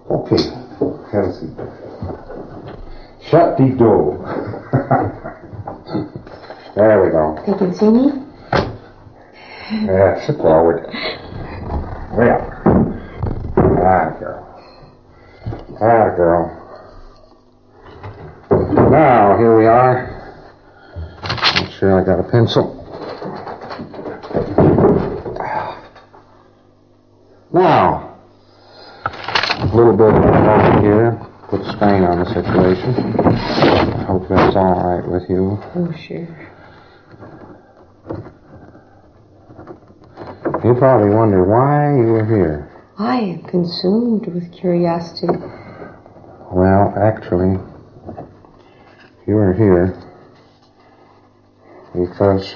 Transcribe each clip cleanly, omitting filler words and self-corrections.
Okay, have a seat. Shut the door. There we go. They can see me? Yeah, sit forward. Well. Ah, girl. Ah, girl. Now, here we are. Make sure I got a pencil. Now, a little bit over here. Put a strain on the situation. I hope that's all right with you. Oh, sure. You probably wonder why you were here. I am consumed with curiosity. Well, actually, you were here because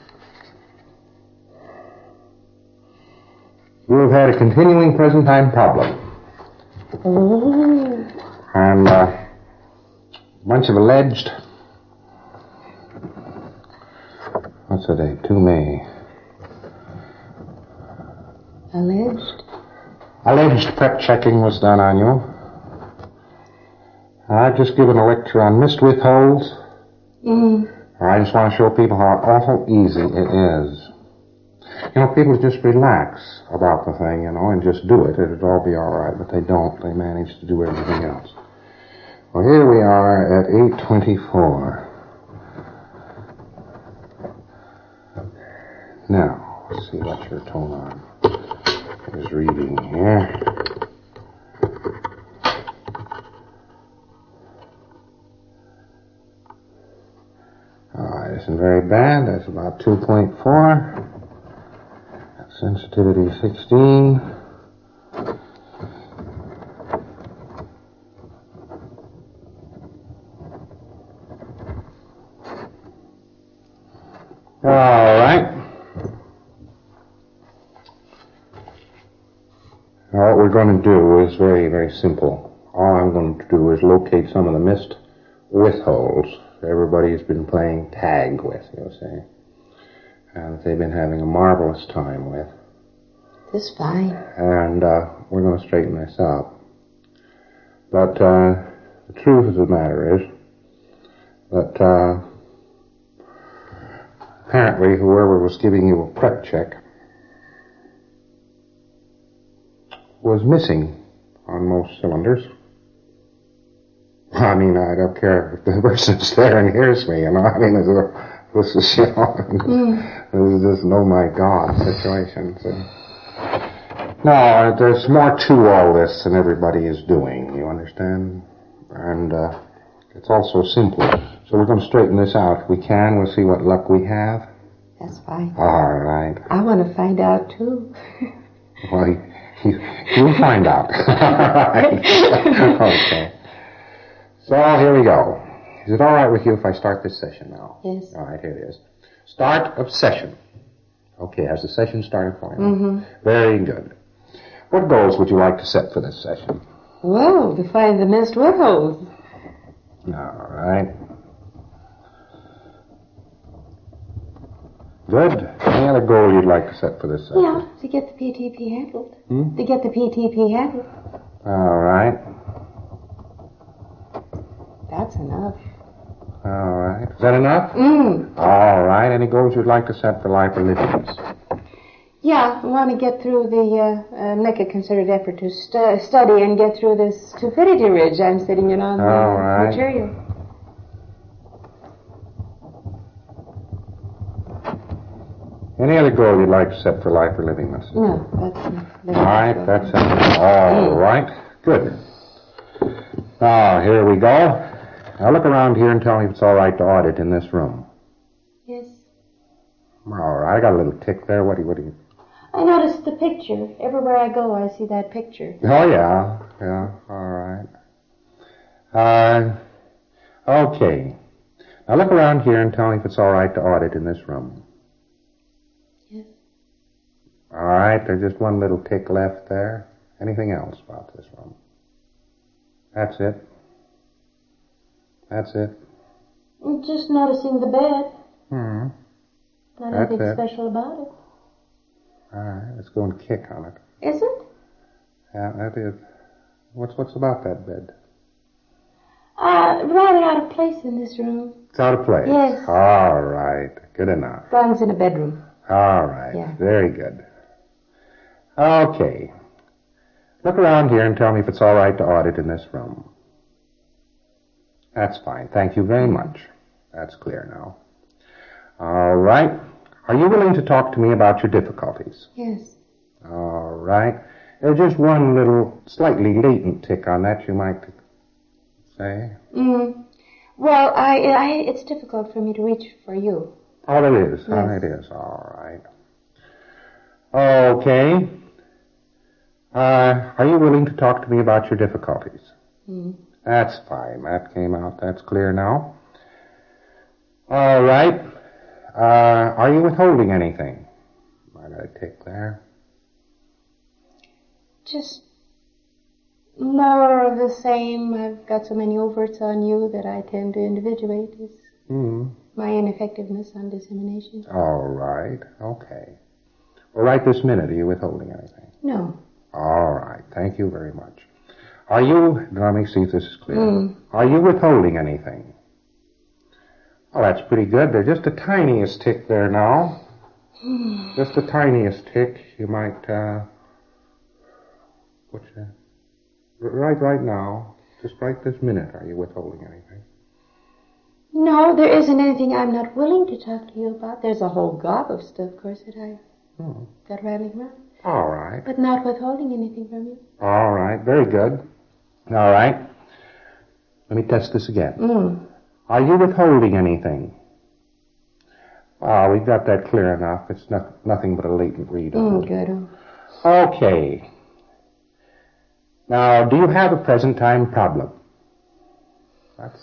you have had a continuing present time problem. Oh. And a bunch of alleged... What's the date? 2 May. Alleged? Alleged prep checking was done on you. I've just given a lecture on missed withholds. I just want to show people how awful easy it is. You know, people just relax about the thing, and just do it. It'd all be all right, but they don't. They manage to do everything else. Well, here we are at 8:24. Now, let's see what your tone on is reading here. All right, isn't very bad. That's about 2.4. Sensitivity 16. All right. Now what we're going to do is very, very simple. All I'm going to do is locate some of the missed withholds everybody's been playing tag with, you see. And they've been having a marvelous time with. That's fine. And we're going to straighten this up. But the truth of the matter is that apparently whoever was giving you a prep check was missing on most cylinders. I mean, I don't care if the person's there and hears me, I mean, this is, this is just an oh my God situation. So. No, there's more to all this than everybody is doing, you understand? And it's also simple. So we're going to straighten this out. If we can, we'll see what luck we have. That's fine. All right. I want to find out, too. Well, you'll find out. All right. Okay. So here we go. Is it all right with you if I start this session now? Yes. All right, here it is. Start of session. Okay, has the session started for you? Very good. What goals would you like to set for this session? Well, to find the missed withholds. All right. Good. Any other goal you'd like to set for this session? Yeah, to get the PTP handled. To get the PTP handled. All right. That's enough. All right. Is that enough? All right. Any goals you'd like to set for life or living? Yeah, I want to get through make a concerted effort to study and get through this stupidity ridge I'm sitting in on the material. Any other goal you'd like to set for life or living, Miss? No, that's enough. All right, that's it. All right. Good. Now, here we go. Now, look around here and tell me if it's all right to audit in this room. Yes. All right. I got a little tick there. What do you... I noticed the picture. Everywhere I go, I see that picture. Oh, yeah. Yeah. All right. Okay. Now, look around here and tell me if it's all right to audit in this room. Yes. All right. There's just one little tick left there. Anything else about this room? That's it. That's it. I'm just noticing the bed. Not That's anything it. special about it. All right. Let's go and kick on it. Is it? Yeah, that is. What's about that bed? Rather out of place in this room. It's out of place? Yes. All right. Good enough. Belongs in a bedroom. All right. Yeah. Very good. Okay. Look around here and tell me if it's all right to audit in this room. That's fine. Thank you very much. That's clear now. All right. Are you willing to talk to me about your difficulties? Yes. All right. There's just one little slightly latent tick on that you might say. Well, it's difficult for me to reach for you. Oh, it is. Yes. Oh, it is. All right. Okay. Are you willing to talk to me about your difficulties? That's fine. That came out. That's clear now. All right. Are you withholding anything? I got a tick there. Just more of the same. I've got so many overts on you that I tend to individuate. It's my ineffectiveness on dissemination. All right. Okay. Well, right this minute, are you withholding anything? No. All right. Thank you very much. Are you... Let me see if this is clear. Are you withholding anything? Oh, that's pretty good. There's just the tiniest tick there now. Just the tiniest tick. You might, right now, just right this minute, are you withholding anything? No, there isn't anything I'm not willing to talk to you about. There's a whole gob of stuff, of course, that I've got rattling around. All right. But not withholding anything from you. All right. Very good. All right. Let me test this again. Are you withholding anything? We've got that clear enough. It's nothing but a latent read. Good. Okay. Now, do you have a present time problem? That's,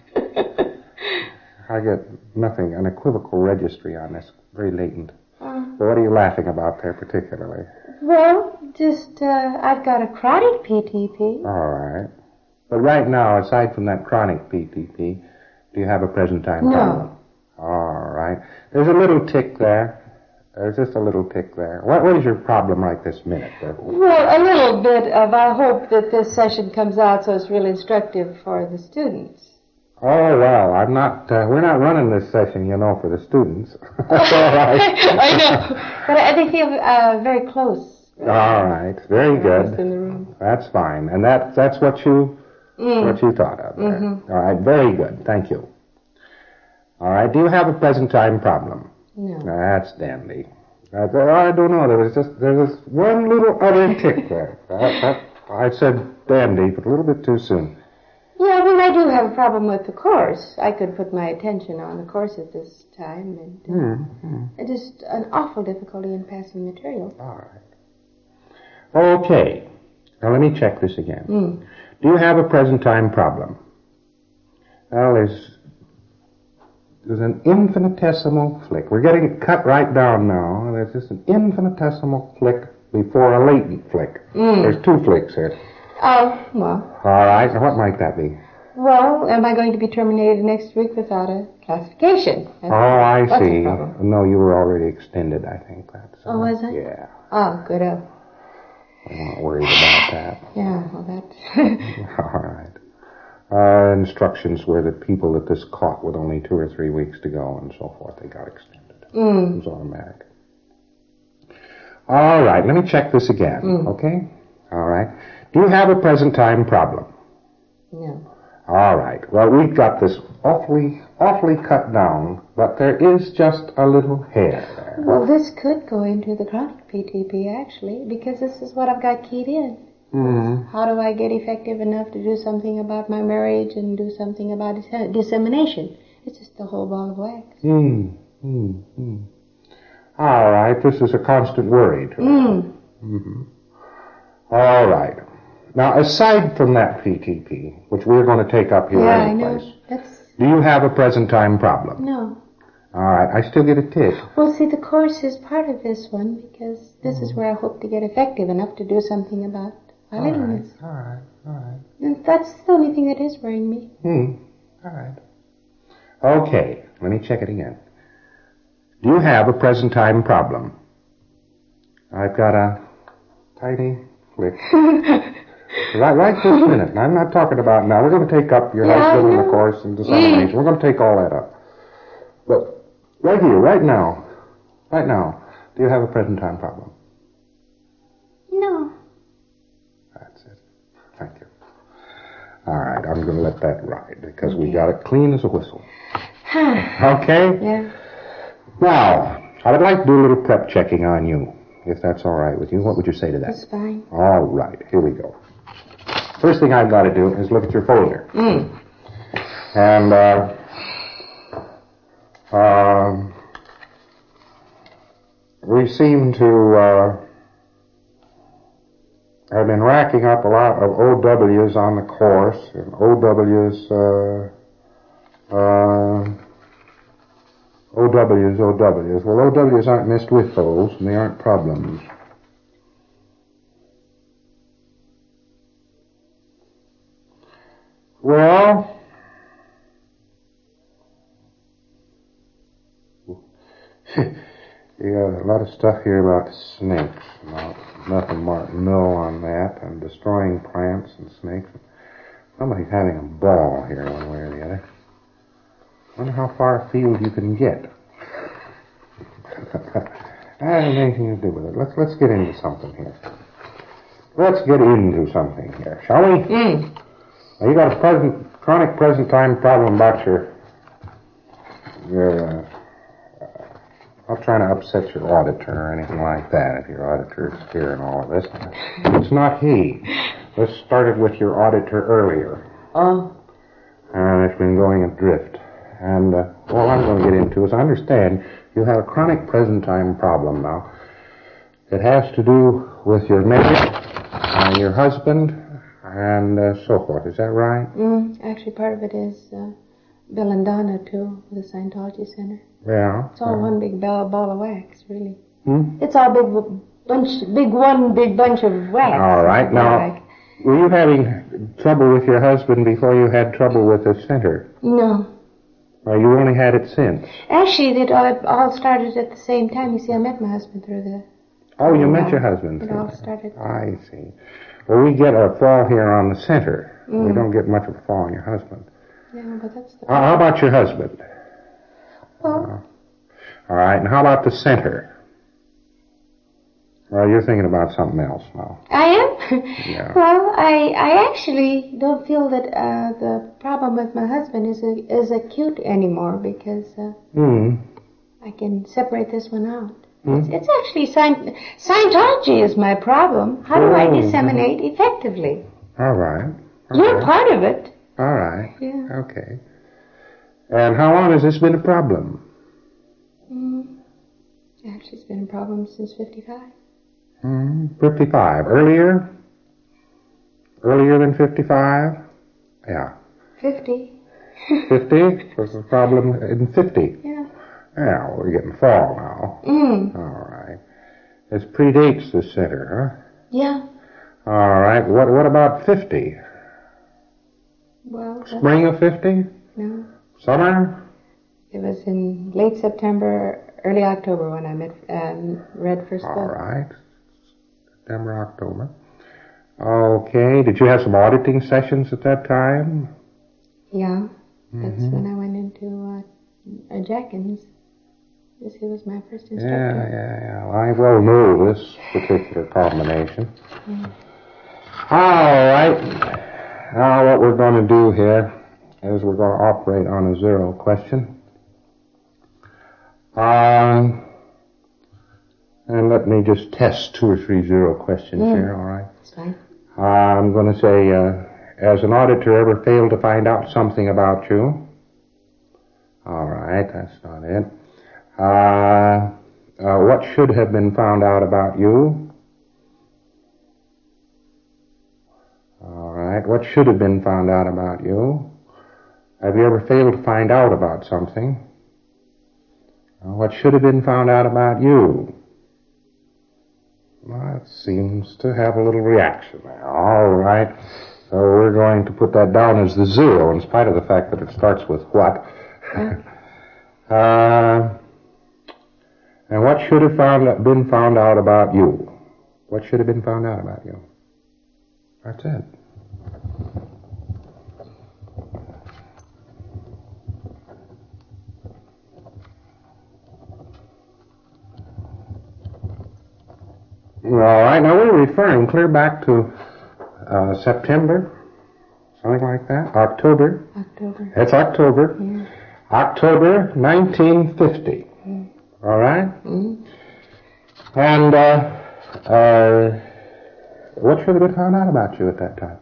I get nothing, an equivocal registry on this, very latent. But what are you laughing about there particularly? Well, just, I've got a chronic PTP. All right. But right now, aside from that chronic PTP, do you have a present time problem? No. All right. There's a little tick there. There's just a little tick there. What is your problem right this minute? Well, a little bit of, I hope that this session comes out so it's really instructive for the students. Oh, well, we're not running this session, for the students. That's all right. I know. But they feel very close. All right. Very good. In the room. That's fine. And that's what you thought of there. All right. Very good. Thank you. All right. Do you have a present time problem? No. That's dandy. I don't know. There's this one little other tick there. I said dandy, but a little bit too soon. Yeah, well, I do have a problem with the course. I could put my attention on the course at this time, and just an awful difficulty in passing material. All right. Okay. Now let me check this again. Do you have a present time problem? Well, there's an infinitesimal flick. We're getting it cut right down now. There's just an infinitesimal flick before a latent flick. There's two flicks here. Oh, well. All right. Now what might that be? Well, am I going to be terminated next week without a classification? I see. No, you were already extended, I think. Oh, was I? Yeah. Oh, good. I'm not worried about that. Yeah, well, that's... All right. Instructions were that people that this caught with only 2 or 3 weeks to go and so forth, they got extended. It was automatic. All right, let me check this again, okay? All right. Do you have a present time problem? No. All right. Well, we've got this awfully cut down, but there is just a little hair there. Well, this could go into the chronic PTP, actually, because this is what I've got keyed in. How do I get effective enough to do something about my marriage and do something about dissemination? It's just a whole ball of wax. All right. This is a constant worry to me. All right. Now, aside from that PTP, which we're going to take up here anyplace, do you have a present time problem? No. All right. I still get a tick. Well, see, the course is part of this one because this is where I hope to get effective enough to do something about my littleness. All right. And that's the only thing that is worrying me. All right. Okay. Let me check it again. Do you have a present time problem? I've got a tiny flick. Right this minute. And I'm not talking about now. We're going to take up your husband and, of course, and dissemination. We're going to take all that up. But right here, right now, do you have a present time problem? No. That's it. Thank you. All right, I'm going to let that ride because we got it clean as a whistle. Okay? Yeah. Now, I would like to do a little prep checking on you, if that's all right with you. What would you say to that? That's fine. All right, here we go. First thing I've got to do is look at your folder. And, we seem to, have been racking up a lot of OWs on the course, and OWs, OWs. Well, OWs aren't missed with those, and they aren't problems. Well, you got a lot of stuff here about snakes. Nothing marked no on that, and destroying plants and snakes. Somebody's having a ball here one way or the other. Wonder how far afield you can get. That has anything to do with it. Let's get into something here. Let's get into something here, shall we? Now, you got a chronic present time problem about your not trying to upset your auditor or anything like that, if your auditor is here and all of this. It's not he. Let's start it with your auditor earlier. And it's been going adrift. And all I'm going to get into is I understand you have a chronic present time problem now. It has to do with your marriage and your husband and so forth. Is that right? Actually, part of it is Bill and Donna, too, the Scientology Center. Yeah. It's all one big ball of wax, really. It's all one big bunch of wax. All right. Now, were you having trouble with your husband before you had trouble with the center? No. Well, you only had it since. Actually, it all started at the same time. You see, I met my husband through the... Oh, you met your husband. It all started... I see. Well, we get a fall here on the center. We don't get much of a fall on your husband. Yeah, but that's the... How about your husband? Well... all right, and how about the center? Well, you're thinking about something else now. I am? Yeah. Well, I actually don't feel that the problem with my husband is acute anymore because I can separate this one out. It's actually Scientology is my problem. How do I disseminate effectively? All right. You're part of it. All right. Yeah. Okay. And how long has this been a problem? Actually, it's been a problem since 55. 55. Earlier? Earlier than 55? Yeah. 50. 50 was the problem in 50? Yeah. Yeah, we're getting fall now. All right. This predates the center, huh? Yeah. All right. What about 50? Well... Spring of 50? No. Summer? It was in late September, early October when I read first book. All right. September, October. Okay. Did you have some auditing sessions at that time? Yeah. That's when I went into Jackins. He was my first instructor. Yeah. Well, I well know this particular combination. All right. Now what we're going to do here is we're going to operate on a zero question. And let me just test 2 or 3 zero questions here, all right? That's fine. I'm going to say, has an auditor ever failed to find out something about you? All right, that's not it. What should have been found out about you? All right, what should have been found out about you? Have you ever failed to find out about something? What should have been found out about you? Well, it seems to have a little reaction there. All right. So we're going to put that down as the zero, in spite of the fact that it starts with what. And what should have been found out about you? What should have been found out about you? That's it. All right, now we're referring clear back to September, something like that. October. October. It's October. Yeah. October 1950. All right? Mm-hmm. And what should have been found out about you at that time?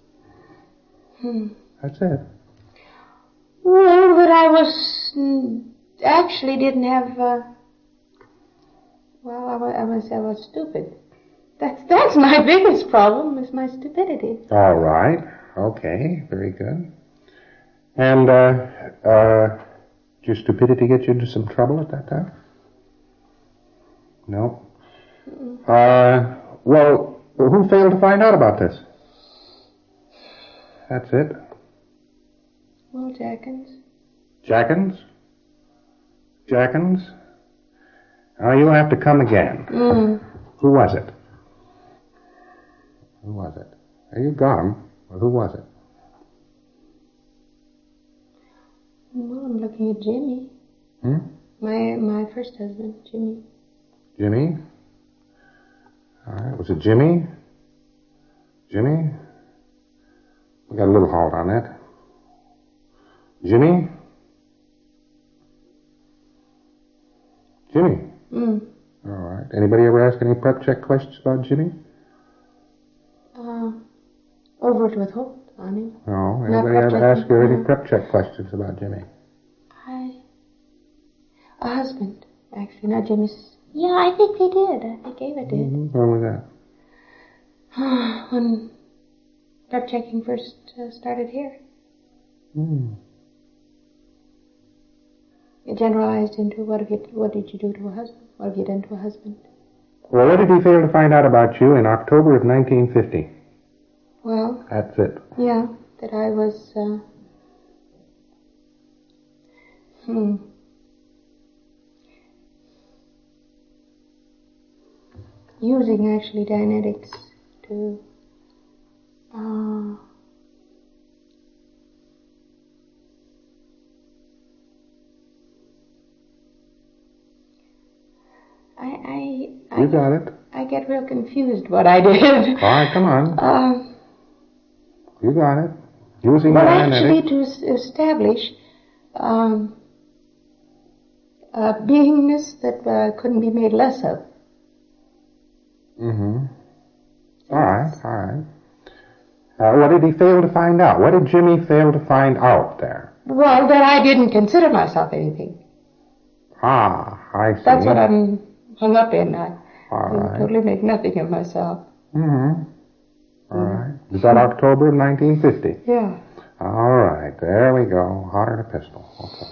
That's it. Well, but I was actually didn't have. Well, I was stupid. That's my biggest problem is my stupidity. All right. Okay. Very good. And did your stupidity get you into some trouble at that time? No. Well, who failed to find out about this? That's it. Well, Jackins. Jackins? Jackins? Oh, you'll have to come again. Who was it? Who was it? Are you gone? Well, who was it? Well, I'm looking at Jimmy. My first husband, Jimmy. Jimmy? All right. Was it Jimmy? Jimmy? We got a little halt on that. Jimmy? Jimmy? All right. Anybody ever ask any prep check questions about Jimmy? Over at Withhold on him. No. Anybody ever ask you any prep check questions about Jimmy? A husband, actually, not Jimmy's. Yeah, I think they did. I think Ava did. When was that? When prep checking first started here. It generalized into what did you do to a husband? What have you done to a husband? Well, what did he fail to find out about you in October of 1950? Well... That's it. Yeah, that I was... using, actually, Dianetics to... You got it. I get real confused what I did. All right, come on. You got it. Using actually, to establish a beingness that couldn't be made less of. All right. What did he fail to find out? What did Jimmy fail to find out there? Well, that I didn't consider myself anything. I see. That's what I'm hung up in. I right. totally make nothing of myself. All right. Is that October of 1950? Yeah. All right. There we go. Hotter than a pistol.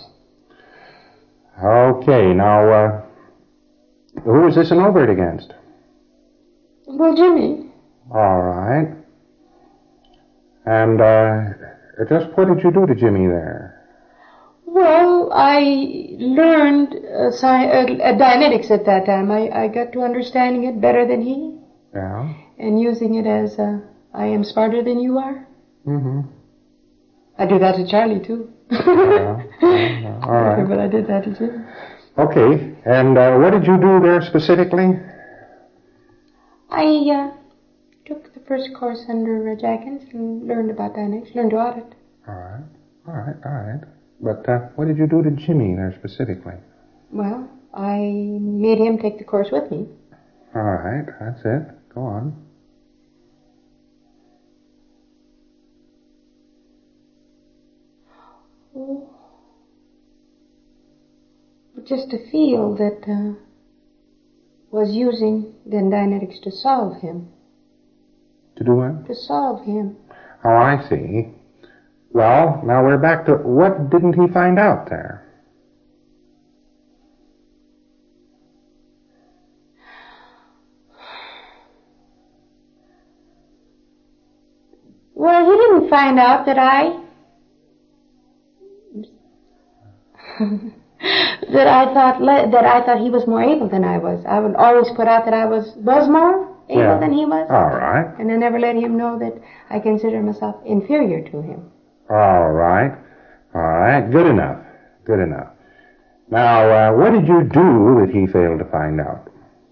Okay. Now, who was this an overt against? Well, Jimmy. All right. And just what did you do to Jimmy there? Well, I learned Dianetics at that time. I got to understanding it better than he. Yeah. And using it as I am smarter than you are. I do that to Charlie, too. All right. But I did that to Jimmy. Okay. And what did you do there specifically? I took the first course under Jackins and learned about Dianetics, learned to audit. All right. But what did you do to Jimmy there specifically? Well, I made him take the course with me. All right, that's it. Go on. Oh. But just to feel that was using then Dianetics to solve him. To do what? To solve him. Oh, I see. Well, now we're back to what didn't he find out there? Well, he didn't find out that I thought he was more able than I was. I would always put out that I was more. able than he was. All right. And I never let him know that I consider myself inferior to him. All right. All right. Good enough. Good enough. Now, what did you do that he failed to find out?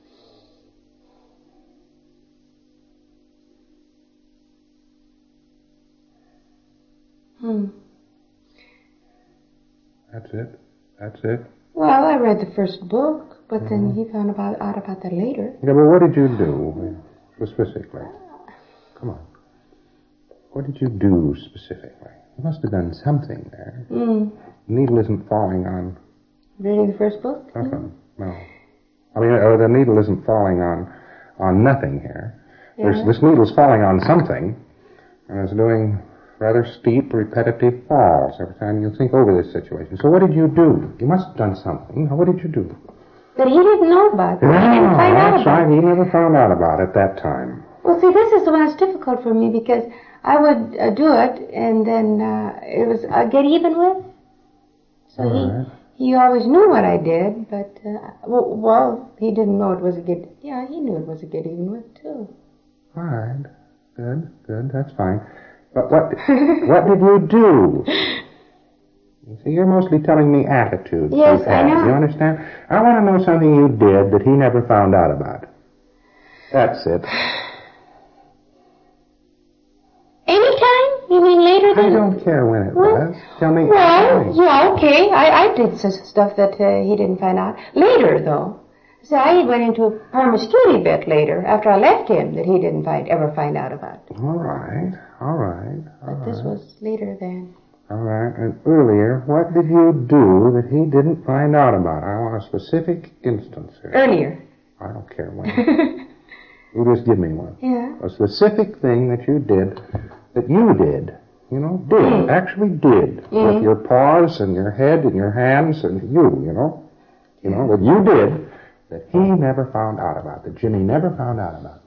That's it. That's it. Well, I read the first book, but then he found out about that later. Yeah, but what did you do specifically? Come on. What did you do specifically? You must have done something there. The needle isn't falling on... Reading the first book? Nothing. No. I mean, the needle isn't falling on nothing here. Yeah. This needle's falling on something, and it's doing rather steep, repetitive falls every time you think over this situation. So what did you do? You must have done something. Now, what did you do? That he didn't know about. He didn't find out that's about. right. He never found out about it that time. Well, see, this is the one that's difficult for me because I would do it, and then it was get even with. So he always knew what I did, but well, he didn't know it was a get. Yeah, he knew it was a get even with too. All right. Good. That's fine. But what did you do? You see, you're mostly telling me attitudes. Yes, I know. You understand? I want to know something you did that he never found out about. That's it. Anytime? You mean later than... I don't care when it was. Tell me. Well, yeah, okay. I did some stuff that he didn't find out. Later, though. See, I went into a promiscuity bit later, after I left him, that he didn't ever find out about. All right. But this was later then. All right. And earlier, what did you do that he didn't find out about? I want a specific instance here. Earlier. I don't care when. You just give me one. Yeah. A specific thing that you did, actually did, with your paws and your head and your hands and that you did, that he never found out about, that Jimmy never found out about.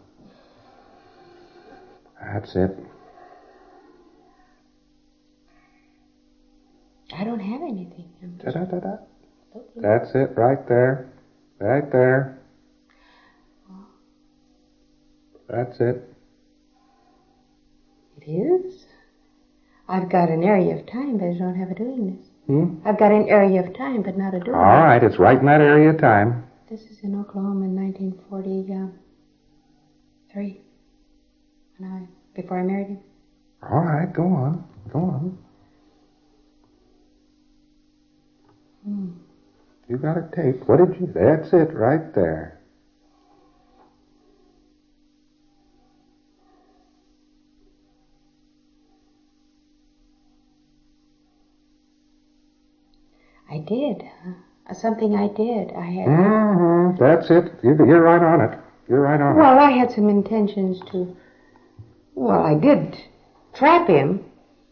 That's it. I don't have anything. Da-da-da-da. That's it, right there. Right there. That's it. It is? I've got an area of time, but I don't have a doing this. I've got an area of time, but not a doing All right, it's right in that area of time. This is in Oklahoma in 1943. Before I married him. All right, go on. You got a tape. What did you... That's it, right there. I did. Something I did. I had... That's it. You're right on it. Well, I had some intentions to... Well, I did trap him.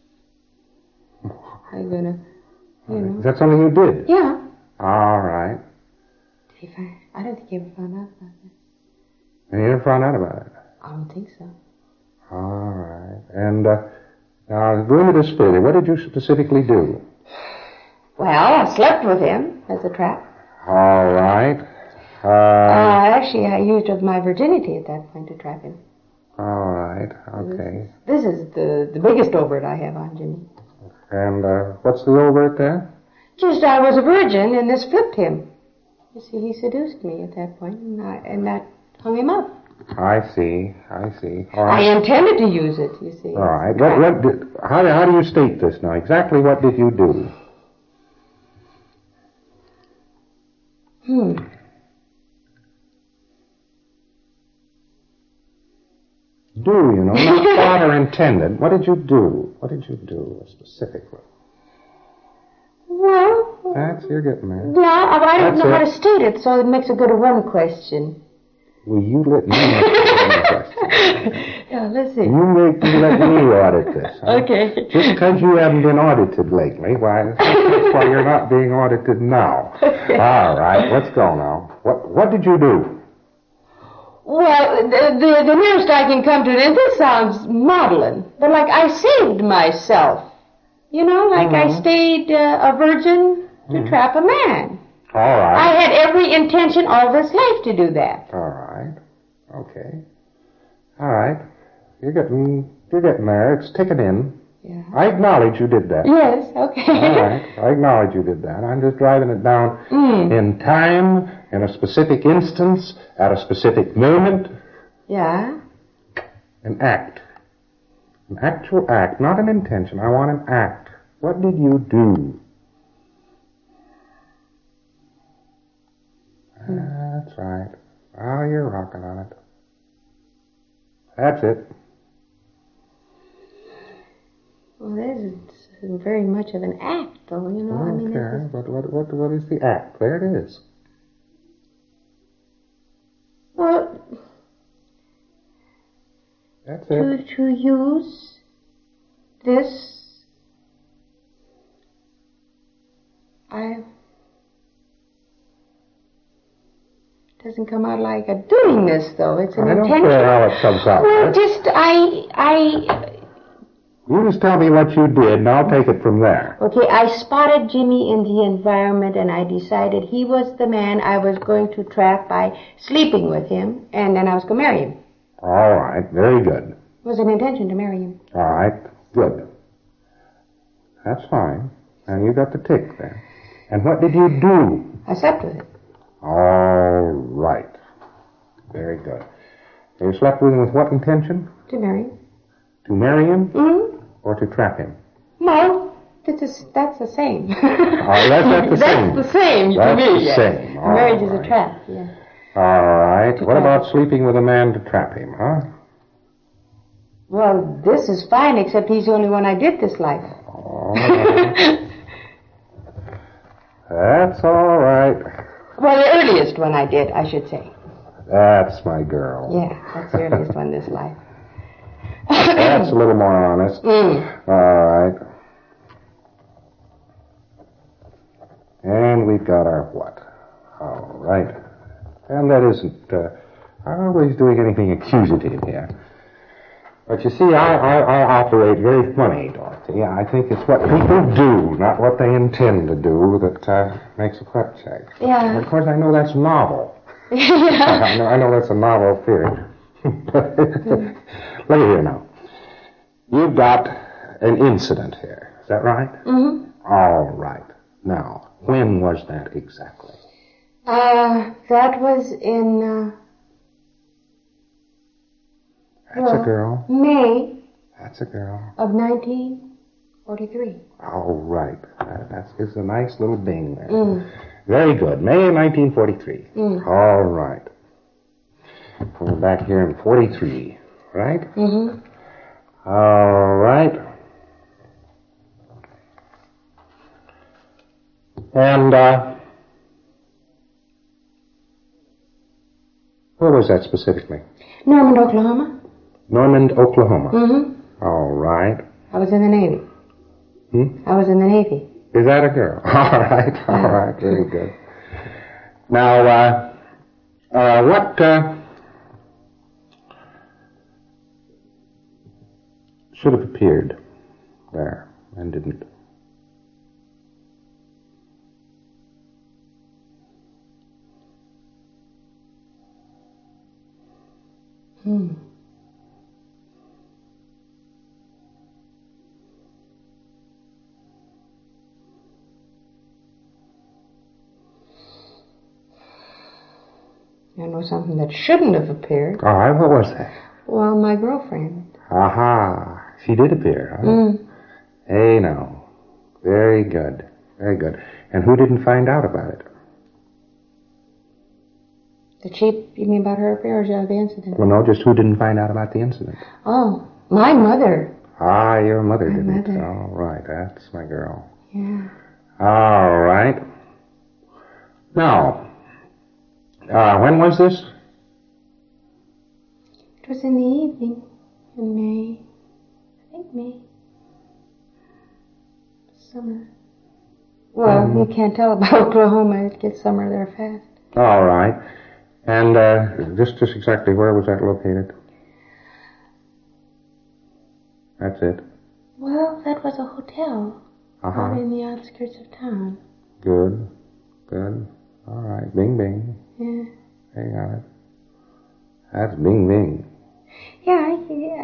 I'm gonna... That's something you did? Yeah. All right. I don't think he ever found out about it. And you never found out about it? I don't think so. All right. And now, go into this further. What did you specifically do? Well, I slept with him as a trap. All right. Actually, I used up my virginity at that point to trap him. All right. Okay. This is the biggest overt I have on Jimmy. And what's the overt there? Just I was a virgin, and this flipped him. You see, he seduced me at that point, and that hung him up. I see. All right. I intended to use it, you see. All right. How do you state this now? Exactly what did you do? Not thought or intended. What did you do? Specifically? Well... You're getting there. Yeah, I don't know how to state it, so it makes a good one question. Will you let me ask the question? Yeah, let's see. You let me audit this. Huh? Okay. Just because you haven't been audited lately, that's why you're not being audited now. All right, let's go now. What did you do? Well, the nearest I can come to it, and this sounds maudlin, but like I saved myself. I stayed a virgin to trap a man. All right. I had every intention all this life to do that. All right. Okay. All right. You're getting there. It's ticking in. Yeah. I acknowledge you did that. Yes, okay. All right. I acknowledge you did that. I'm just driving it down in time, in a specific instance, at a specific moment. Yeah. An act. An actual act, not an intention. I want an act. What did you do? That's right. Oh, you're rocking on it. That's it. Well, this isn't very much of an act, though, you know. I don't care, but what is the act? There it is. Well, That's it. to use this, doesn't come out like a doing this, though. It's an intention. I don't care how it comes out. Well, right? just, You just tell me what you did, and I'll take it from there. Okay, I spotted Jimmy in the environment, and I decided he was the man I was going to trap by sleeping with him, and then I was going to marry him. All right, very good. It was an intention to marry him. All right, good. That's fine. And you got the tick there. And what did you do? I slept with him. All right. Very good. You slept with him with what intention? To marry him. To marry him? Mm-hmm. Or to trap him? No, that's the same. That's the same. That's the same That's to me. the same. All Marriage is right. a trap, yeah. All right. To What trap. about sleeping with a man to trap him, huh? Well, this is fine, except he's the only one I did this life. All right. That's all right. Well, the earliest one I did, I should say. That's my girl. Yeah, that's the earliest one this life. That's a little more honest. All right. And we've got our what? All right. And that isn't always doing anything accusative here. But you see, I operate very funny, Dorothy. I think it's what people do, not what they intend to do, that makes a quick check. Yeah. And of course, I know that's novel. Yeah. I know that's a novel theory. Look here now. You've got an incident here. Is that right? Mm-hmm. All right. Now, when was that exactly? That was in, That's a girl. May That's a girl. of 1943. All right. That is a nice little ding there. Very good. May of 1943. All right. We're back here in 43, right? Mm-hmm. All right. And, where was that specifically? Norman, Oklahoma. Norman, Oklahoma. Mm-hmm. All right. I was in the Navy. I was in the Navy. Is that a girl? All right. All right. Very good. Now, what, should have appeared there and didn't? I know something that shouldn't have appeared. All right. What was that? Well, my girlfriend. Aha. She did appear, huh? Hey, now. Very good. Very good. And who didn't find out about it? Did she, you mean about her affair or just the incident? Well, no, just who didn't find out about the incident? Oh, my mother. Ah, your mother didn't. mother. All right. That's my girl. Yeah. All right. Now, when was this? It was in the evening in May. I think May. Summer. Well, you can't tell about Oklahoma. It gets summer there fast. All right. And just exactly where was that located? That's it. Well, that was a hotel out in the outskirts of town. Good. Good. All right. Bing, bing. Yeah. There you got it. That's bing, bing. Yeah,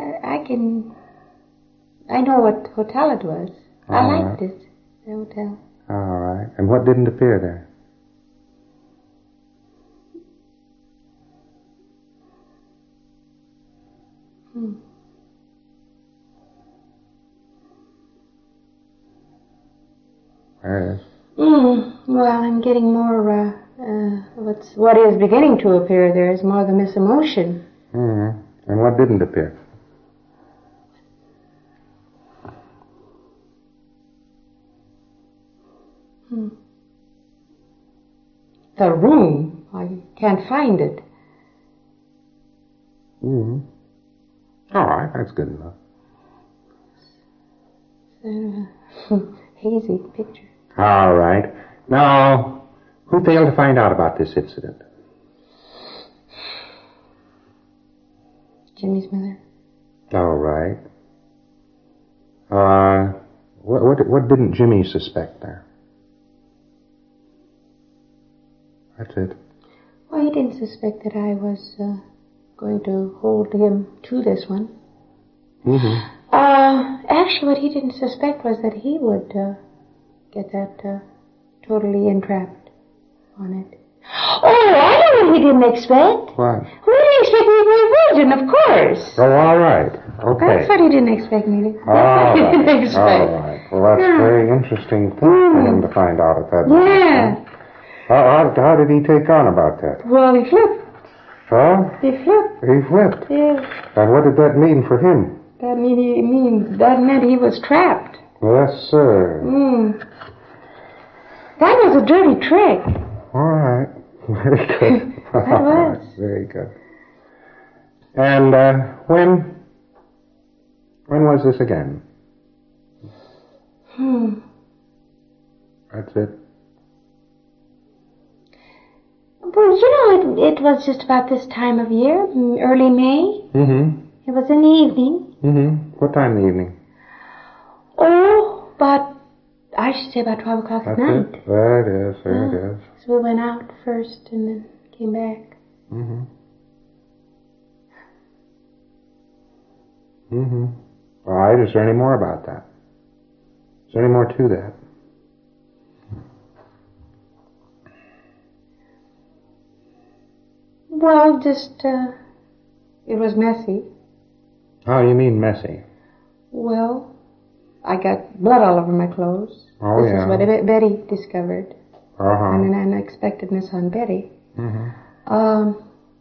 I know what hotel it was. I liked it, the hotel. All right. And what didn't appear there? There it is. Well, I'm getting more, what is beginning to appear there is more the Miss Emotion. Mm-hmm. And what didn't appear? The room. I can't find it. Mm-hmm. All right, that's good enough. Hazy picture. All right. Now, who failed to find out about this incident? Jimmy's mother. All right. What didn't Jimmy suspect there? That's it. Well, he didn't suspect that I was going to hold him to this one. Mm-hmm. Actually, what he didn't suspect was that he would get that totally entrapped on it. Oh, I know what he didn't expect. What? He didn't expect me to be a virgin, of course. Oh, all right. Okay. That's what he didn't expect me to. All He right. didn't expect. All right. Well, that's a very interesting thing for him to find out at that moment. Yeah. How did he take on about that? Well, he flipped. Huh? He flipped. He flipped. Yeah. And what did that mean for him? That meant he was trapped. Yes, sir. That was a dirty trick. All right. Very good. That was. Very good. And when was this again? That's it. Well, it was just about this time of year, early May. Mm-hmm. It was in the evening. Mm-hmm. What time in the evening? Oh, but I should say about 12 o'clock at night. It. There it is. There it is. So we went out first and then came back. Mm-hmm. Mm-hmm. All right. Is there any more about that? Is there any more to that? Well, just, it was messy. How do you mean messy? Well, I got blood all over my clothes. Oh, this yeah. is what Betty discovered. Uh-huh. And an unexpectedness on Betty. Mm-hmm.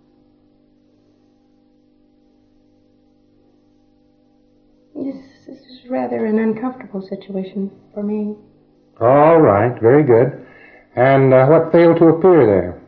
This is rather an uncomfortable situation for me. All right. Very good. And what failed to appear there?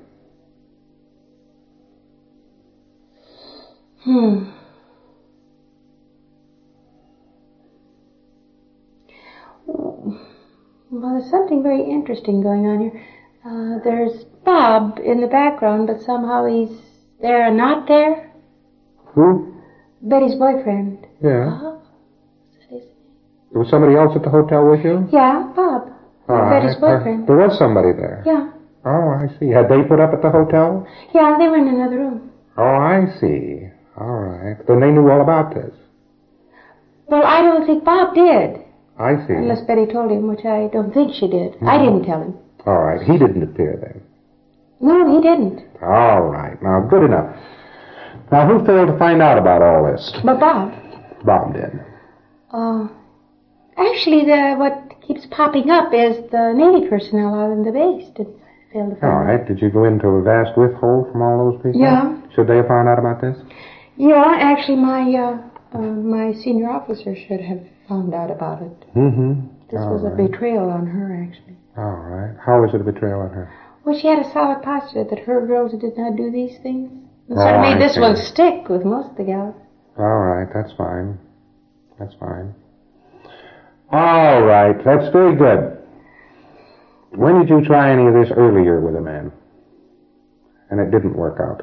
Well, there's something very interesting going on here. There's Bob in the background, but somehow he's there and not there. Who? Betty's boyfriend. Yeah. Bob? There was somebody else at the hotel with you? Yeah, Bob. Betty's boyfriend. There was somebody there. Yeah. Oh, I see. Had they put up at the hotel? Yeah, they were in another room. Oh, I see. All right. Then they knew all about this. Well, I don't think Bob did. I see. Unless Betty told him, which I don't think she did. I didn't tell him. All right. He didn't appear then. No, he didn't. All right. Now, good enough. Now, who failed to find out about all this? But Bob. Bob did. Actually, what keeps popping up is the Navy personnel out in the base didn't fail to find All right. Did you go into a vast withhold from all those people? Yeah. Should they have found out about this? Yeah, actually, my senior officer should have found out about it. Mm-hmm. This was a betrayal on her, actually. All right. How was it a betrayal on her? Well, she had a solid posture that her girls did not do these things. And Oh, sort of I made this see. one stick with most of the gals. All right. That's fine. That's fine. All right. That's very good. When did you try any of this earlier with a man? And it didn't work out.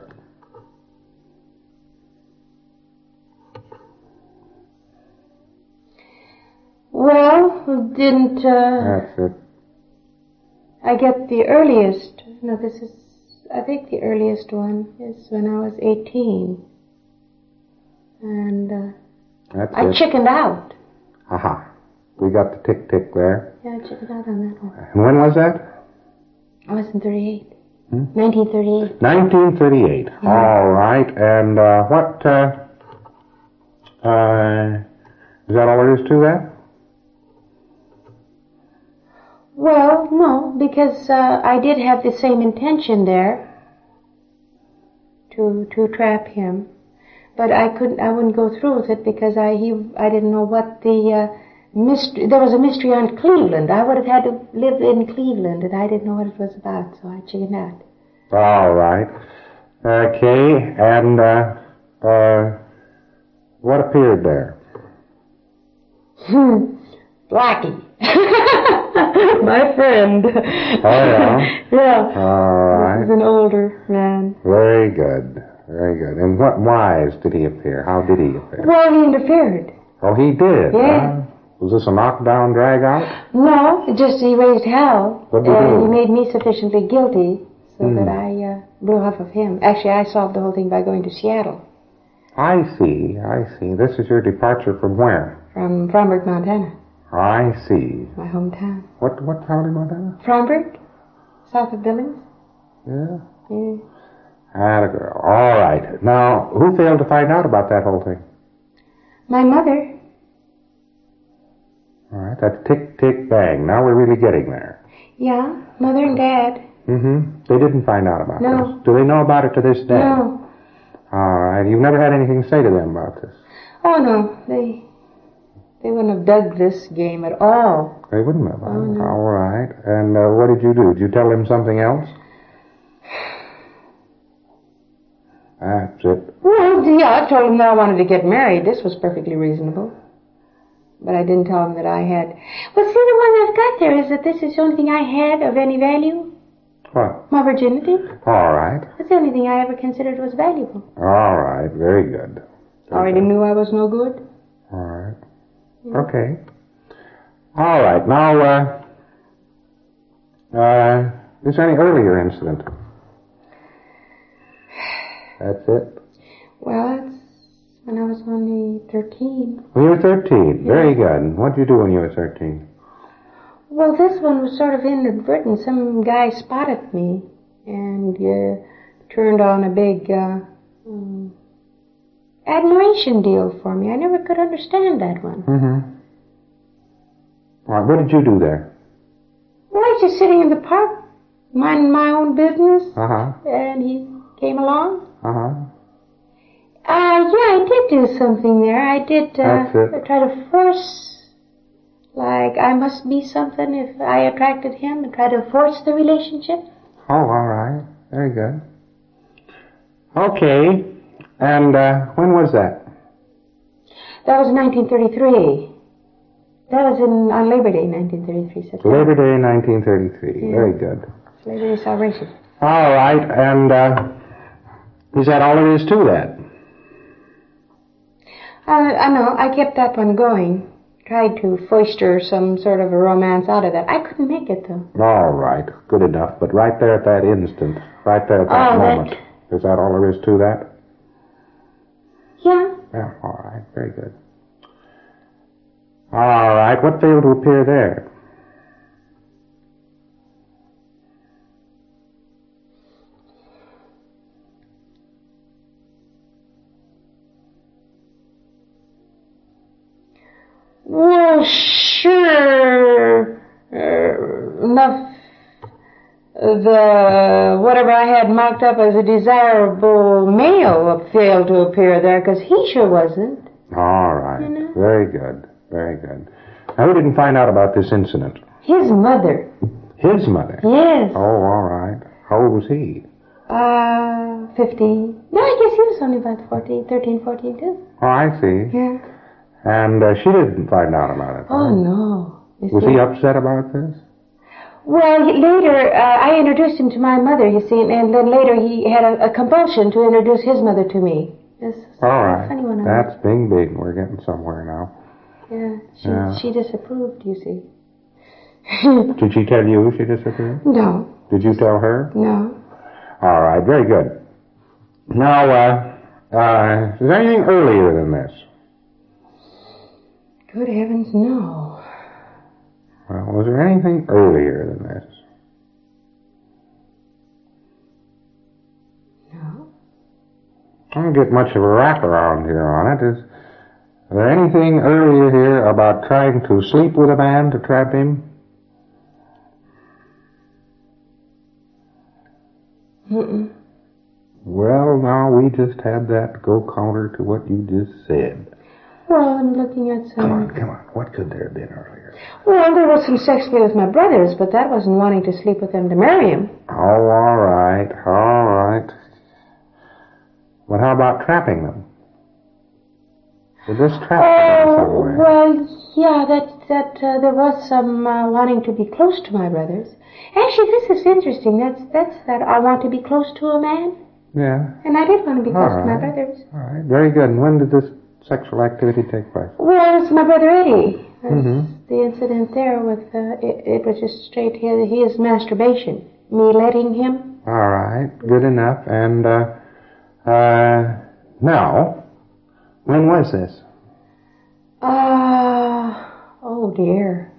Well, didn't, That's it. I get the earliest, I think the earliest one is when I was 18. And That's I it. chickened out. Aha. We got the tick-tick there. Yeah, I chickened out on that one. And when was that? I was in 38. 1938. 1938. Yeah. All right. And what, is that all there is to that? Well, no, because I did have the same intention there to trap him, but I wouldn't go through with it because I didn't know what the mystery. There was a mystery on Cleveland. I would have had to live in Cleveland, and I didn't know what it was about, so I chickened out. All right. Okay. And what appeared there? Blackie. My friend. Oh, yeah? Yeah. All right. He's an older man. Very good. Very good. And what wise did he appear? How did he appear? Well, he interfered. Oh, he did? Yeah. Was this a knockdown, drag out? No, it just he raised hell. What did he do? He made me sufficiently guilty so that I blew off of him. Actually, I solved the whole thing by going to Seattle. I see. This is your departure from where? From Fromberg, Montana. I see. My hometown. What town in Montana? Fromberg, south of Billings. Yeah. Yeah. Atta girl. All right. Now, who failed to find out about that whole thing? My mother. All right. That's tick, tick, bang. Now we're really getting there. Yeah, mother and dad. Mm-hmm. They didn't find out about No. this. Do they know about it to this day? No. All right. You've never had anything to say to them about this? Oh, no. They wouldn't have dug this game at all. They wouldn't have. Oh, no. All right. And what did you do? Did you tell them something else? That's it. Well, yeah, I told them that I wanted to get married. This was perfectly reasonable. But I didn't tell them that I had... Well, see, the one I've got there is that this is the only thing I had of any value. What? My virginity. All right. That's the only thing I ever considered was valuable. All right. Very good. I already knew I was no good. All right. Okay. All right. Now, is there any earlier incident? That's it? Well, that's when I was only 13. When you were 13. Yeah. Very good. What did you do when you were 13? Well, this one was sort of inadvertent. Some guy spotted me and turned on a big admiration deal for me. I never could understand that one. Mm-hmm. All right. What did you do there? Well, I was just sitting in the park, minding my own business, Uh-huh. and he came along. Uh-huh. Yeah, I did do something there. I did That's it. try to force, like, I must be something if I attracted him, and try to force the relationship. Oh, all right. Very good. Okay. And when was that? That was 1933. That was on Labor Day, 1933. September. Labor Day, 1933. Yeah. Very good. Labor Day celebration. All right. And is that all there is to that? I know. I kept that one going. Tried to foister some sort of a romance out of that. I couldn't make it, though. All right. Good enough. But right there at that instant, right there at that moment, is that all there is to that? Yeah. Yeah. All right. Very good. All right. What failed to appear there? Well, sure. Enough. The whatever I had marked up as a desirable male failed to appear there because he sure wasn't. All right. You know? Very good. Very good. Now, who didn't find out about this incident? His mother. His mother. Yes. Oh, all right. How old was he? 15. No, I guess he was only about 13, 14 too. Oh, I see. Yeah. And she didn't find out about it. Oh, no. You Was see? he upset about this? Well, later, I introduced him to my mother, you see, and then later he had a compulsion to introduce his mother to me. It's All right. funny one. That's bing bing. We're getting somewhere now. Yeah, she disapproved, you see. Did she tell you she disapproved? No, Did you tell her? no. All right. Very good. Now, Is there anything earlier than this? Good heavens, no. Well, was there anything earlier than this? No. I don't get much of a wraparound here on it. Is there anything earlier here about trying to sleep with a man to trap him? Mm-mm. Well, now, we just had that go counter to what you just said. Well, I'm looking at some... Come on. What could there have been earlier? Well, there was some sex play with my brothers, but that wasn't wanting to sleep with them to marry him. Oh, all right. But how about trapping them? Did this trap them in some way? Well, yeah, there was some wanting to be close to my brothers. Actually, this is interesting. That's that I want to be close to a man. Yeah. And I did want to be close to my brothers. All right, very good. And when did this sexual activity take place? Well, it's my brother Eddie. Mm-hmm. The incident there with, it was just straight his masturbation. Me letting him. All right, good enough. And, now, when was this? Oh dear.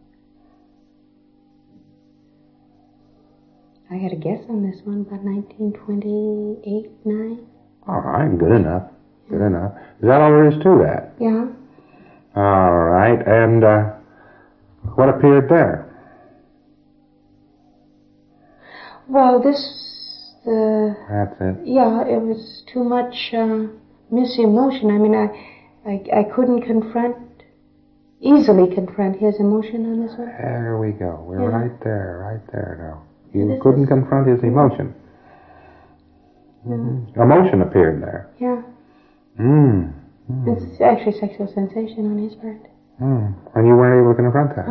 I got a guess on this one, about 1928, 9. All right, good enough. Good enough. Is that all there is to that? Yeah. All right, and what appeared there? Well, That's it. Yeah, it was too much mis-emotion. I mean, I couldn't easily confront his emotion on this one. There we go. We're right there now. You couldn't confront his emotion. Mm-hmm. Emotion appeared there. Yeah. It's actually sexual sensation on his part. And you weren't able to confront that?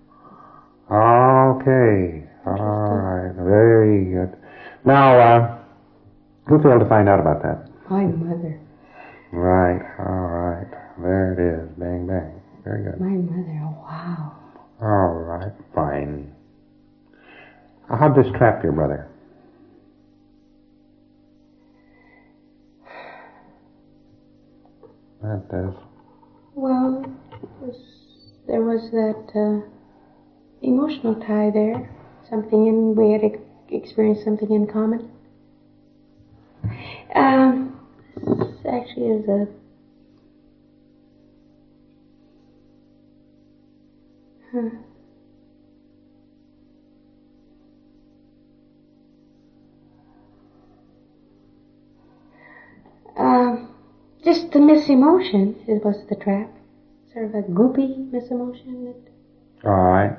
Okay. All right. Very good. Now, who failed to find out about that? My mother. Right. All right. There it is. Bang, bang. Very good. My mother. Oh, wow. All right. Fine. How'd this trap your brother? That does. Well, there was that emotional tie there. We had experienced something in common. This actually is a... just the mis-emotion, it was the trap. Sort of a goopy mis-emotion. All right.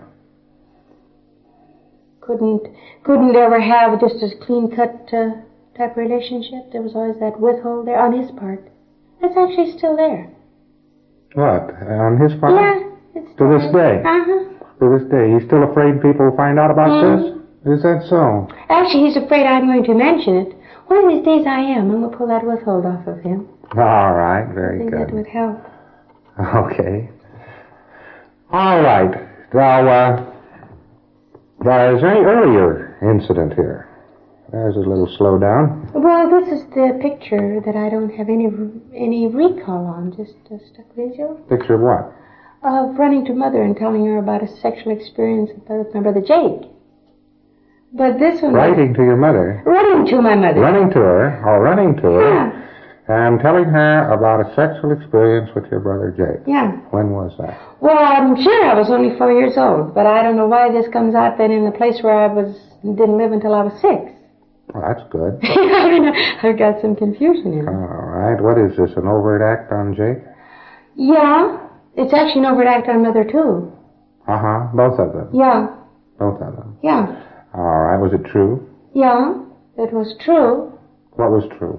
Couldn't ever have just a clean-cut type relationship. There was always that withhold there on his part. That's actually still there. What? On his part? Yeah. It's to this day? Uh-huh. To this day. He's still afraid people will find out about this? Is that so? Actually, he's afraid I'm going to mention it. One of these days I am. I'm going to pull that withhold off of him. All right. Very I think good. that would help. Okay. All right. Now, is there any earlier incident here? There's a little slowdown. Well, this is the picture that I don't have any recall on. Just a stock visual. Picture of what? Of running to Mother and telling her about a sexual experience with my brother Jake. But this one... Writing to your mother? Running to my mother. Running to her, Yeah. And telling her about a sexual experience with your brother Jake. Yeah. When was that? Well, I'm sure I was only 4 years old, but I don't know why this comes out then in the place where I didn't live until I was 6. Well, that's good. I don't know. I've got some confusion in it. All right. What is this, an overt act on Jake? Yeah. It's actually an overt act on Mother, too. Uh-huh. Both of them? Yeah. Both of them? Yeah. All right. Was it true? Yeah. It was true. What was true?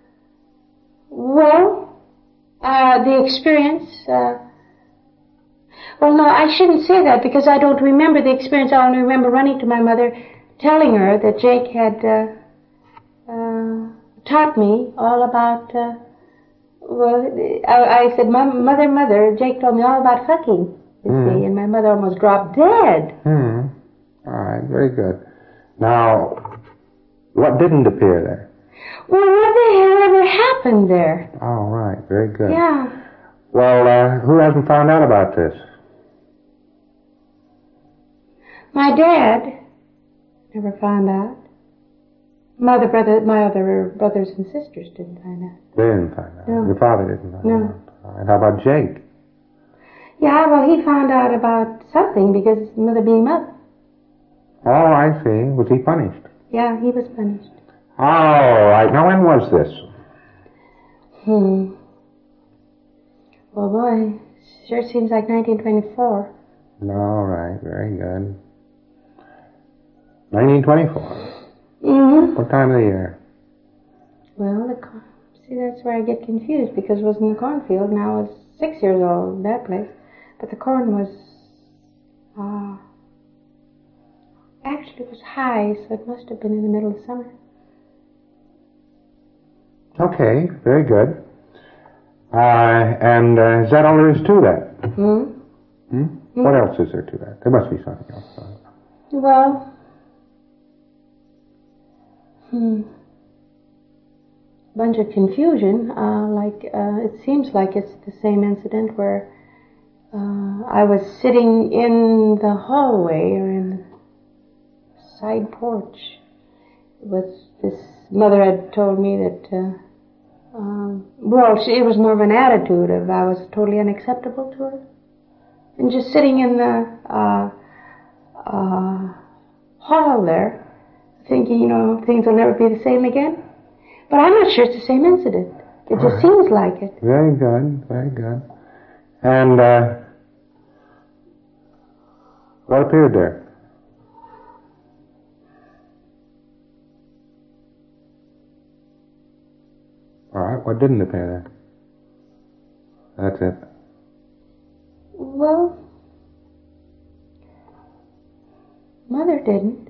Well, the experience, well, no, I shouldn't say that because I don't remember the experience. I only remember running to my mother, telling her that Jake had taught me all about, I said, Mother, Jake told me all about fucking, you see, and my mother almost dropped dead. All right, very good. Now, what didn't appear there? Well, what the hell ever happened there? Oh, right. Very good. Yeah. Well, who hasn't found out about this? My dad never found out. My other brothers and sisters didn't find out. They didn't find out. No. Your father didn't find No. out. All right. How about Jake? Yeah, well, he found out about something because mother being mother. Oh, I see. Was he punished? Yeah, he was punished. Oh, right. Now, when was this? Well, boy, sure seems like 1924. All right. Very good. 1924. Mm-hmm. What time of the year? Well, see, that's where I get confused because it was in the cornfield and I was 6 years old in that place. But the corn was, actually it was high, so it must have been in the middle of summer. Okay. Very good. And is that all there is to that? What else is there to that? There must be something else. Well, bunch of confusion. It seems like it's the same incident where I was sitting in the hallway or in the side porch. This mother had told me that, it was more of an attitude of I was totally unacceptable to her. And just sitting in the hall there, thinking, things will never be the same again. But I'm not sure it's the same incident. It just seems like it. Very good, very good. And what appeared there? All right, what didn't appear there? That's it. Well, Mother didn't.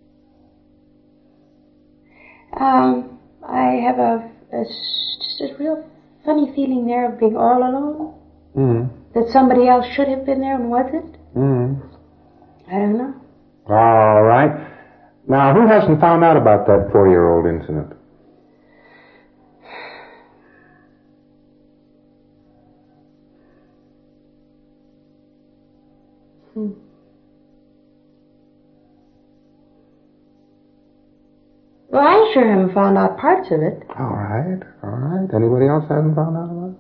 I have just a real funny feeling there of being all alone. That somebody else should have been there and wasn't. I don't know. All right. Now, who hasn't found out about that 4-year-old incident? Well, I sure haven't found out parts of it. All right, all right. Anybody else hasn't found out about it?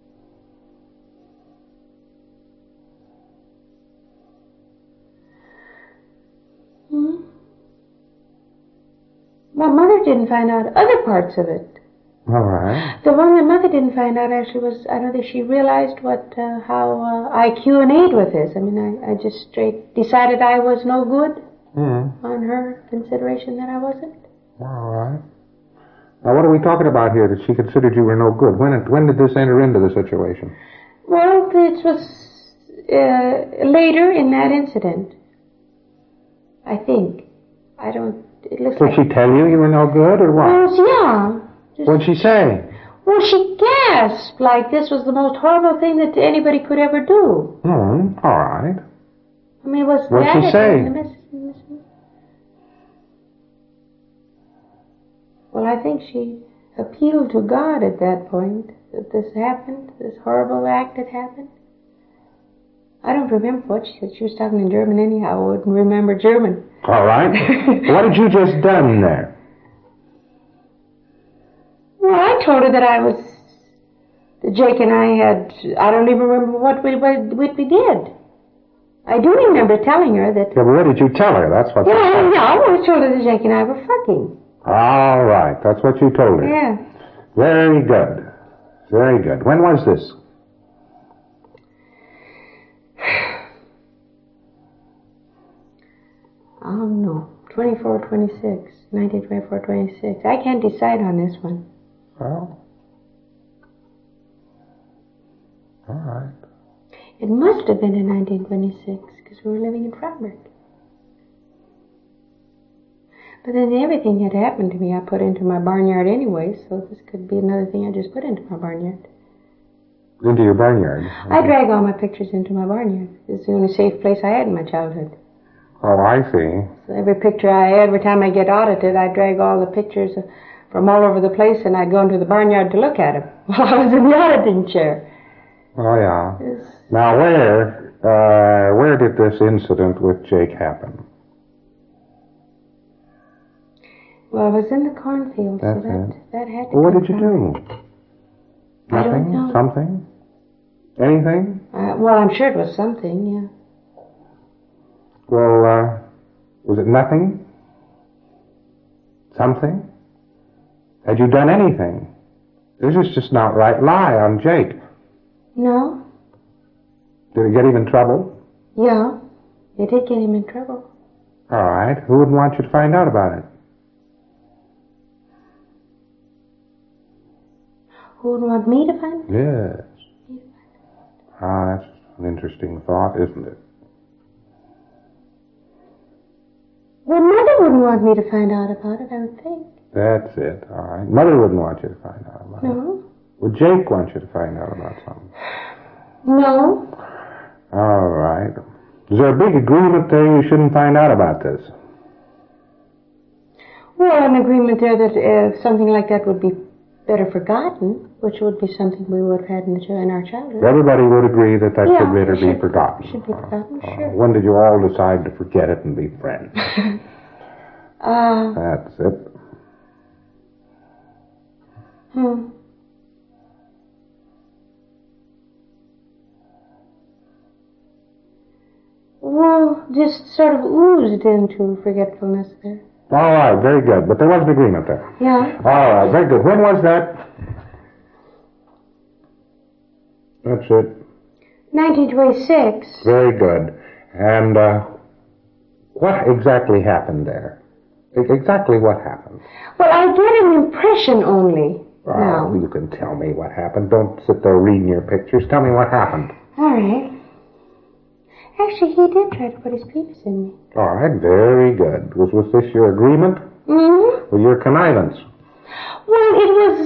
Well, Mother didn't find out other parts of it. All right. The one that Mother didn't find out actually was, I don't think she realized how IQ and aid with this. I mean, I just straight decided I was no good on her consideration that I wasn't. All right. Now, what are we talking about here that she considered you were no good? When did this enter into the situation? Well, it was later in that incident, I think. It looks Did like... she tell you were no good, or what? Well, yeah. What'd she say? Well, she gasped like this was the most horrible thing that anybody could ever do. All right. I mean, it was... What'd she say? Well, I think she appealed to God at that point that this happened, this horrible act had happened. I don't remember what she said. She was talking in German anyhow. I wouldn't remember German. All right. What had you just done there? Well, I told her that Jake and I had, I don't even remember what we did. I do remember telling her that... Yeah, but what did you tell her? That's what... Yeah, I always told her that Jake and I were fucking. All right, that's what you told her. Yeah. Very good. Very good. When was this? I don't know. 1924-26. I can't decide on this one. Well, all right. It must have been in 1926 because we were living in Freiburg. But then everything had happened to me I put into my barnyard anyway, so this could be another thing I just put into my barnyard. Into your barnyard? I drag all my pictures into my barnyard. It's the only safe place I had in my childhood. Oh, I see. So every time I get audited, I drag all the pictures from all over the place, and I'd go into the barnyard to look at them while I was in the auditing chair. Oh, yeah. Now, where did this incident with Jake happen? Well, I was in the cornfield, That's so it. that had to What come did you from- do? I don't Nothing? know. Something? Anything? Well, I'm sure it was something, yeah. Well, was it nothing? Something? Had you done anything? This is just not right. Lie on Jake. No? Did it get him in trouble? Yeah. It did get him in trouble. All right. Who would want you to find out about it? Who would want me to find? Yes. Ah, that's an interesting thought, isn't it? Well, Mother wouldn't want me to find out about it, I would think. That's it. All right. Mother wouldn't want you to find out about it. No? Would Jake want you to find out about something? No? All right. Is there a big agreement there you shouldn't find out about this? Well, an agreement there that something like that would be better forgotten, which would be something we would have had in our childhood. Everybody would agree that Yeah, should better it be should- forgotten. should be forgotten, sure. When did you all decide to forget it and be friends? That's it. Well, just sort of oozed into forgetfulness there. All right, very good. But there was an agreement there. Yeah. All right, very good. When was that? That's it. 1926. Very good. And what exactly happened there? Exactly what happened? Well, I get an impression only now. You can tell me what happened. Don't sit there reading your pictures. Tell me what happened. All right. Actually, he did try to put his penis in me. All right, very good. Was this your agreement? Mm-hmm. Or your connivance? Well, it was,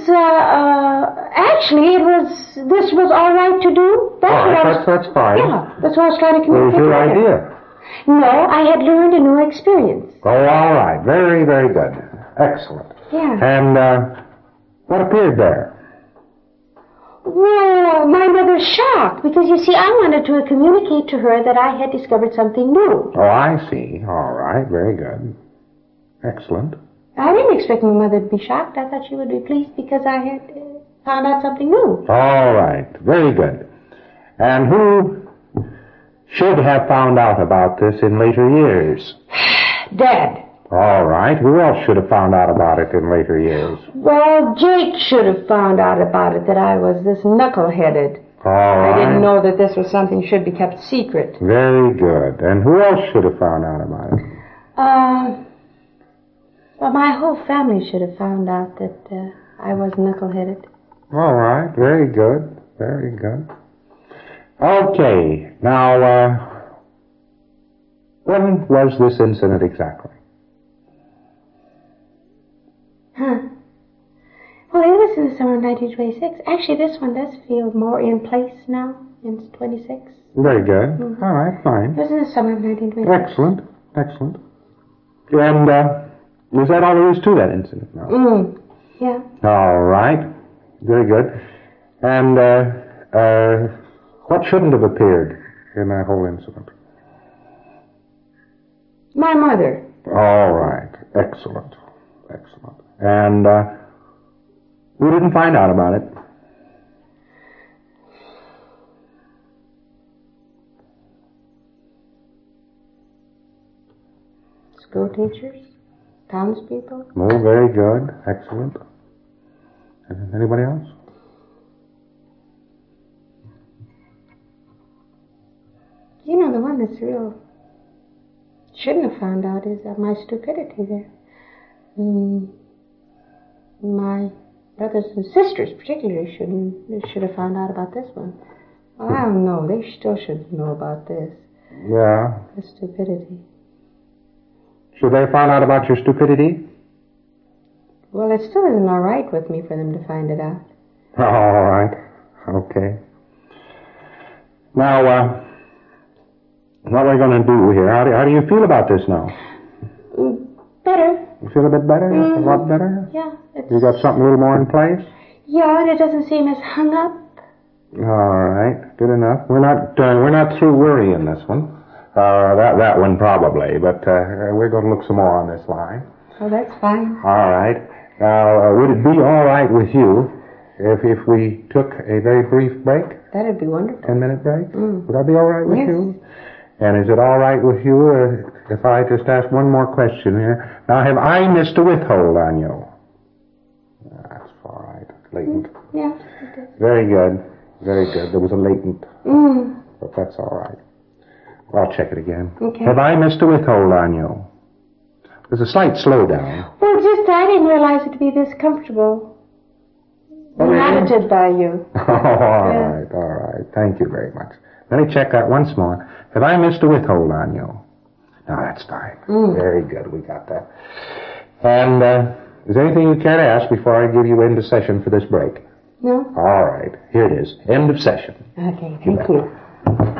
this was all right to do. That's fine. Yeah, that's what I was trying to What was communicate. your idea? No, I had learned a new experience. Oh, all right. Very, very good. Excellent. Yeah. And what appeared there? Well, my mother's shocked because, you see, I wanted to communicate to her that I had discovered something new. Oh, I see. All right. Very good. Excellent. I didn't expect my mother to be shocked. I thought she would be pleased because I had found out something new. All right. Very good. And who should have found out about this in later years? Dad. All right. Who else should have found out about it in later years? Well, Jake should have found out about it, that I was this knuckle-headed. All right. I didn't know that this was something should be kept secret. Very good. And who else should have found out about it? Well, my whole family should have found out that I was knuckle-headed. All right. Very good. Very good. Okay. Now, when was this incident exactly? Huh. Well, it was in the summer of 1926. Actually, this one does feel more in place now. It's 26. Very good. Mm-hmm. All right. Fine. It was in the summer of 1926. Excellent. Excellent. And was that all there is to that incident now? Yeah. All right. Very good. And what shouldn't have appeared in that whole incident? My mother. All right. Excellent. Excellent. And we didn't find out about it. School teachers. Townspeople. Oh, very good. Excellent. And anybody else? You know, the one that's real shouldn't have found out is my stupidity there. My brothers and sisters particularly should have found out about this one. Well, I don't know. They still should know about this. Yeah. The stupidity. Should they have found out about your stupidity? Well, it still isn't all right with me for them to find it out. All right. Okay. Now, what are we going to do here? How do you feel about this now? Better. You feel a bit better? A lot better? Yeah. You got something a little more in place? Yeah, and it doesn't seem as hung up. All right, good enough. We're not through worrying this one. That one probably, but we're going to look some more on this line. Oh, that's fine. All right. Now, would it be all right with you if we took a very brief break? That'd be wonderful. 10-minute break? Would that be all right with Yes. you? And is it all right with you if I just ask one more question here? Now, have I missed a withhold on you? That's all right. Latent. Yeah. Very good. Very good. There was a latent. But that's all right. I'll check it again. Okay. Have I missed a withhold on you? There's a slight slowdown. Well, just I didn't realize it to be this comfortable. Inhabited by you. Oh, all right. Thank you very much. Let me check that once more. Have I missed a withhold on you? No, that's fine. Very good. We got that. And is there anything you care to ask before I give you end of session for this break? No? All right. Here it is. End of session. Okay, thank you.